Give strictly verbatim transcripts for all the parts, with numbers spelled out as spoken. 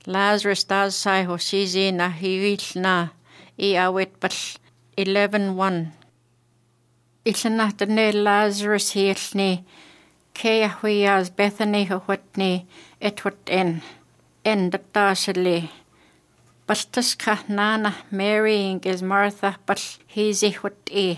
Lazarus does say ho sizi na hiwil na I awit bal eleven one. Ilna dane Lazarus hilni Kea huias Bethany ho watni et wat en en da dasali. Baltas ka nana Mary inges Martha bal hizi wat e.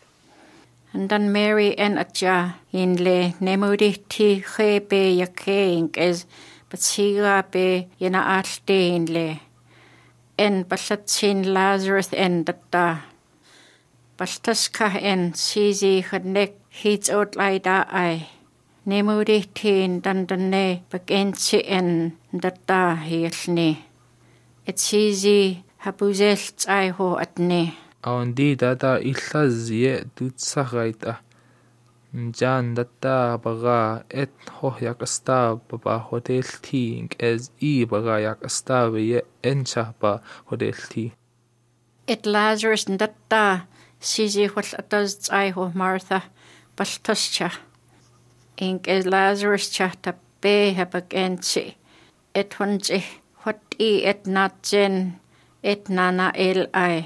And then Mary en atja in le nemudi ti khebe yake inges but siga be yena alte in le. En balatsin Lazarus en data. Baltas ka en sizi khadnek hits out laida ai. Nemudi tin dandane bagensi en data hilni. Et sizi habuzel tsai ho atne. Aundi data illazie dutsagaita. Jan data baga et hoyak asta baba hotel ting as e baga yak asta ye encha ba hotel ti. Et Lazarus data sizi hol ataz tsai ho Martha baltascha. Ink as Lazarus chata be habagensi. Et hunzi hot I et natjen et nana el ai.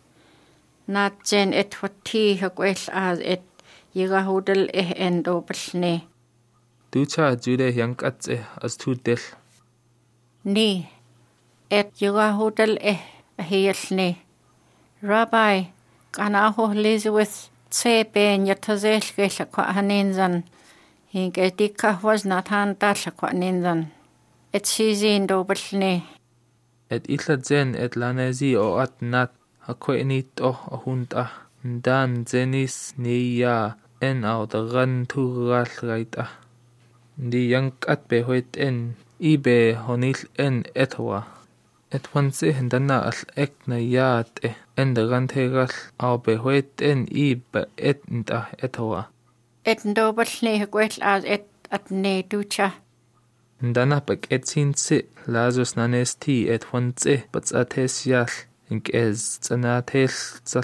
Natjen et hoti hagwel as et yigahudel eh endo balne. Ducha jude yankatse as tudel. Ni et yigahudel eh ahilne. Rabbi kanaho Elizabeth tse ben yatazel gela kwa haninzan. Hinge dika was not han dasha kwa ninzan. Et sizi endo balne. Et illa zen et lanezi o at nat hakwenit o ahunta. Dan zenis niya en au da gan tugal gaita. Di yankat be hoit en ibe honil en etwa. Et wanse dana al ek na yaat e en da gan tegal au be hoit en ibe et nda etwa. Et ndo balne hagwel as et at ne ducha. Dana bek et sinse Lazarus nanesti et wanse bats ates yal ink ez tsanatel tsal.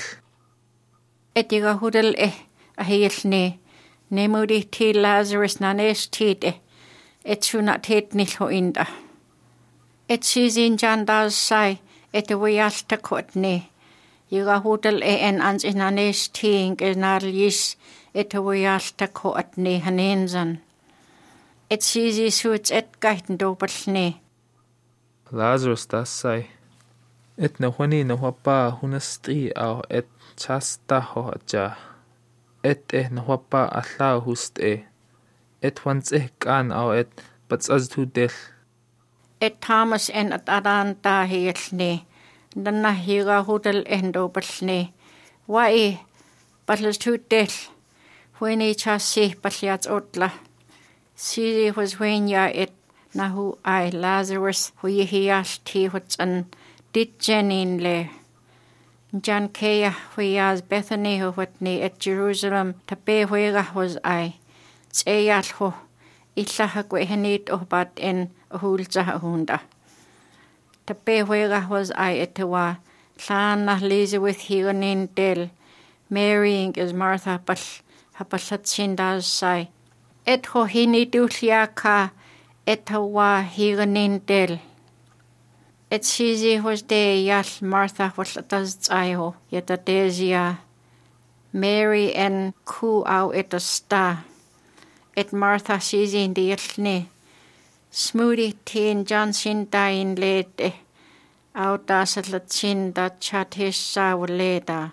Et yigahudel eh ahilne. Nemudi ti Lazarus nanesti et sunat het nilho inda. Et sizin jandas sai et wialta kotne. Yigahudel eh en ans nanesti ink ez narlis et wialta kotne hanenzan. Et sizi suits et gaiten dobalne. Lazarus das sai. Et na honi na wapa hunastri au et chasta ho ja. Et eh na wapa alla hust e. Et wans eh kan au et bats az tu del. Et Thomas en at adan da hilne. Danna higa hudel en dobalne. Wai battles tu del. When e chasi batliats otla. Sizi was when ya et nahu I Lazarus hu yihias ti huts an dit jenin le. Jan kea huyas Bethany hu hutni et Jerusalem tabe huiga was I. Tseyal hu illa hagwe henit oh bat en hulza hunda. Tabe huiga was I etwa Lana Elizabeth higanin del. Marrying is Martha bal habalatsindas sai. Et ho hini dulia ka et hawa higanin del. Et sizi was de yal Martha was atas tsayo yeta dezia. Mary en ku au et a sta. Et Martha sizi in de yalne. Smoothie tin Johnson dain lete. Au da satlatsin da chatis sa waleda.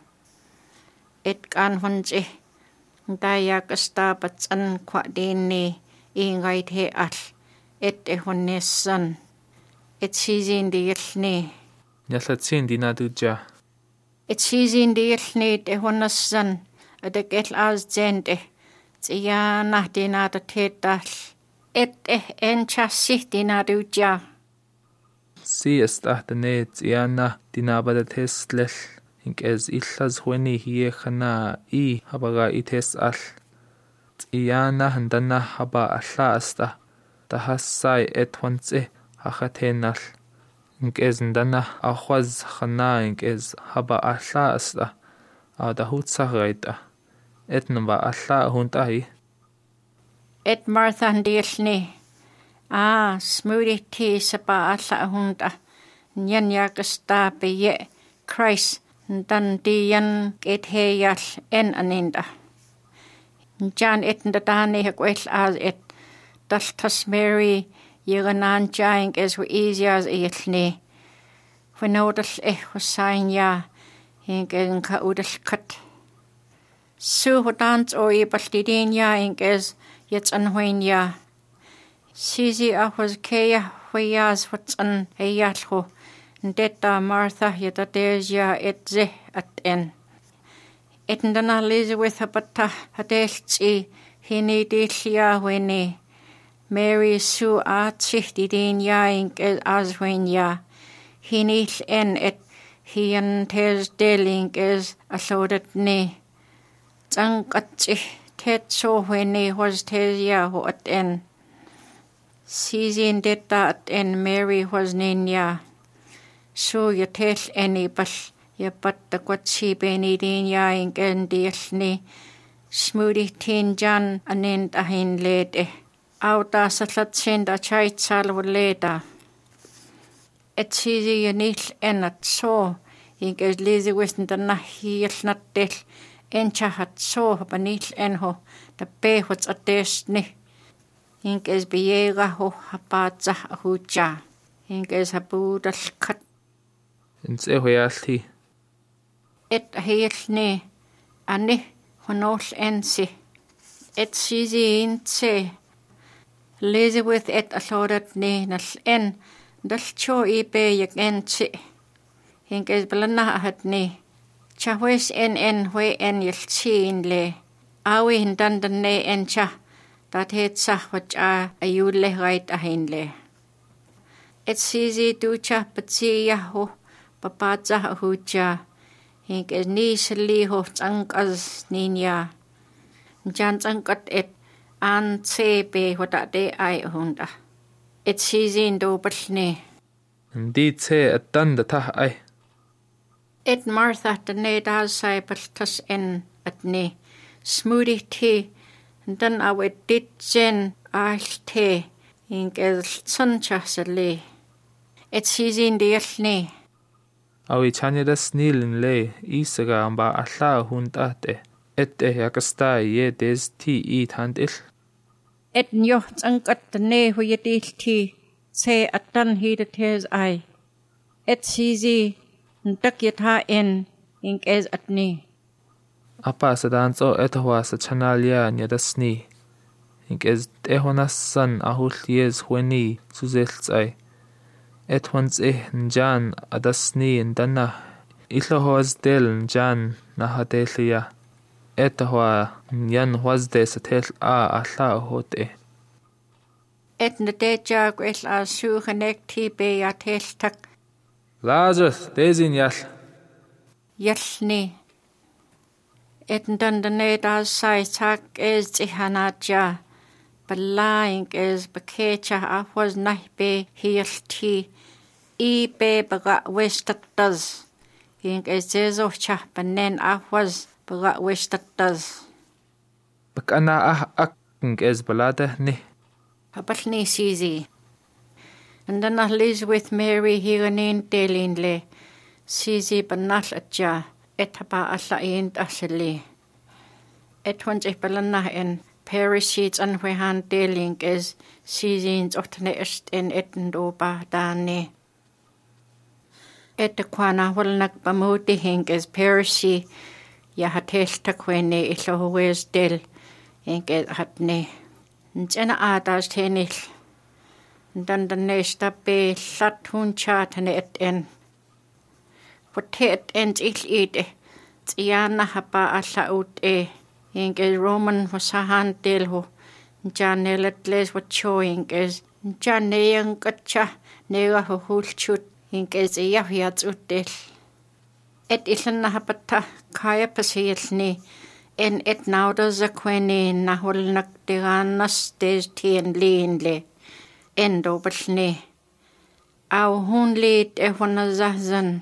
Et kan hunzi. Dayak asta batsan kwa dini ingait he al et e honesan et sizin di yelni Nyallatsin dina duja. et sizin di yelni te honesan at get as zende tia na dina da tetal et e en chasi dina duja Si esta net iana dina badates lel. Ink ez illas hueni hie khana I habaga ites al. Iana handana haba alla asta. Tahassai et wanse hachatenal. Ink ez ndana ahwaz khana ink ez haba alla asta. Au da hutsa gaita. Et namba alla huntahi. et Martha ndilni Ah, smoothie tea sapa alla hunta. Nyan yakasta beye Christ dan diyan et heyal en aninda. Jan et ndadani hakwel as et daltas Mary yaganan jaing as we easy as etni. Wenodal eh husain ya hingen ka udal kat. Su hodans o ibaldidin ya inges yets anhuin ya. Sisi ahwas keya huyas what's an heyalho. Ndeta Martha yata deja et ze at en. Etndana Elizabeth habata hadelchi hini dilia weni. Mary su atsi didin ya inges azwen ya. Hinil en et hian tes deling is aslodat ni. Tangkatsi tet so weni was tes ya ho at en. Sizin detta at en Mary was nin ya. So ya tel eni bal ya batta kwatsi beni din ya ingen dielni. Smoothie tin jan anin ahin lede. Auta satlatsin da chait salwaleda. Et sizi yanil en at so. Inges lizi wisn da nahiel natel. Encha hat so habanil en ho. Da behots at desni. Inges biega ho hapadza ahuja. Inges habudal kat. Ins e hoyalthi. Et heilni ani honol ensi. Et sizi inse. Elizabeth et allodat ni nal en. Dal cho ibe yak ensi. Inges balana ahat ni. Chahwes en en hwe en yaltsin le. Awi hindandan ne encha. Dat het sahwach a ayule right ahin le. Et sizi ducha patsi yaho. Papadza ahuja. Inges ni sali ho tangkas ninya. Jan tangkat et an sebe wada de ai hunda. Et sizin do balni. Ndi tse at danda tah ai. Et Martha da ne da sai baltas en at ne. Smoothie tea. Dan awe dit jen al te. Inges tsancha sali. Et sizin dielni. Awi chanyada snilin le isaga amba alla huntate. Et e yakasta ye des ti i thandil. Et nyo tsankat ne huyadil ti. Se atan hida tes ai. Et sizi ndak yata en inges at ni. Apa sa danso etahwa sa chanalia nyadasni. Inges tehonas san ahul yes hweni suzelts ai. Et once eh njan adasni ndana ilo hoaz del njan nahadelia. Etahwa nyan hoaz de satel a alla hote. Et nadeja gwell a su hanek ti be a tel tak Lazarus, dezin yal. yalni. Et ndandane da sai tak ez tihanaja. Balaing ez bakecha a was nahbe hielti. I be baga westatas. Ing ez zezo cha banen a was baga westatas. Bakana ah ak ez balada ni. Habalni sizi. And then Elizabeth Mary hiranin delin le. Sizi banal atja. Et haba alla iint asili. Et wans ich balana en Parasites an wehan deling is sizins otne est in etendoba dani. Et de kwana walnak bamuti hink is parasi ya hatelta kwene ilo huwes del hink is hatne. Njena adas tenil. Ndandanesta be lat hun chatane et en. Potet ent il ide. Tiana hapa alla ut e. Inges Roman wasahan delho. Janelet les wat showing is. Janeyang katcha nega ho hulchut. Inges yahyats utdel. Et ilan hapata kaya pasilni. En et nauda zakweni na holnak diranas des tien linle. Endo balni. Au hun lid e wana zahzan.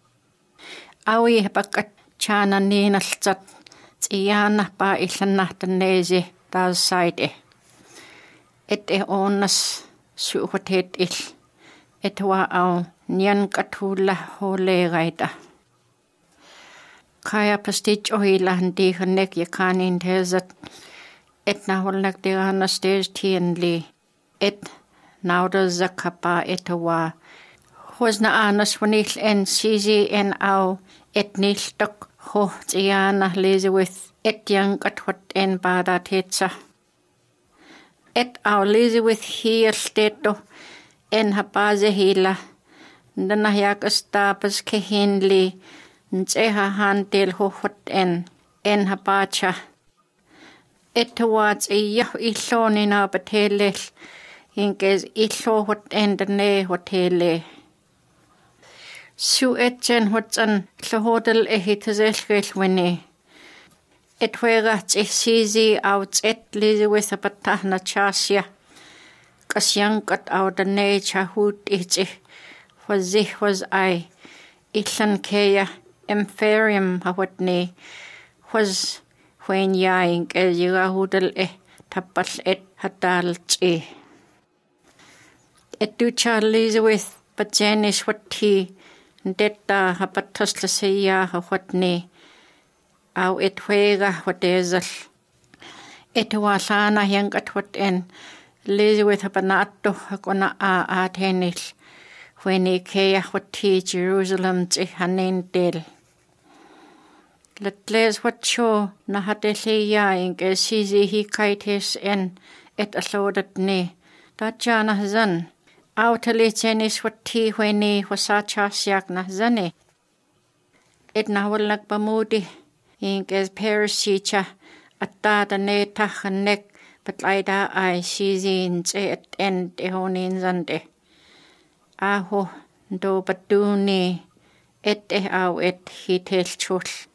Awi hapakat chana ninalzat. Tiana pa ilan nahtanese das side. Et e onas suuqateet il etwa au nian katulla holeeraita. Kaya pastich ohilahan dihanek yakanin tezat et naholnak dirana stage tienli et nauda zakapa etwa was na anas wanil en sizi en au et niltok ho tiana Elizabeth et yang katwat en bada tetsa. Et au Elizabeth hier steto en hapaze hila nanayak stapas kehinli nseha hantel hohot en en hapacha. Et wats iya illoni na batele inkes illo hot en dene hotele. Su etchen hotsan llahodel ehitazelgel wene. Et huegat ihsizi out et Elizabeth apatahna chasia. Kasyankat out the nature hoot itchi. Was zih was I. Illan kea empharium hawatni. Was when yaing el yirahudel eh tapal et hatalchi. Et ducha Elizabeth but Janish what he detta hapatasla seya hawatni. Au et huega hotezel. Et walana yangat wat en Elizabeth hapanato hakona a atenil. When he kea hoti Jerusalem ti hanin del. Let les wat show na hateleya inge sizi hi kaites en et alodat ne. Dat jana zan. Au tali tenis wat ti when he wasacha siak na zane. Et na walak bamudi. Inges perisicha atada ne tachanek but laida I sizin et end ehonin zande. Aho do baduni et e au et hitel chul.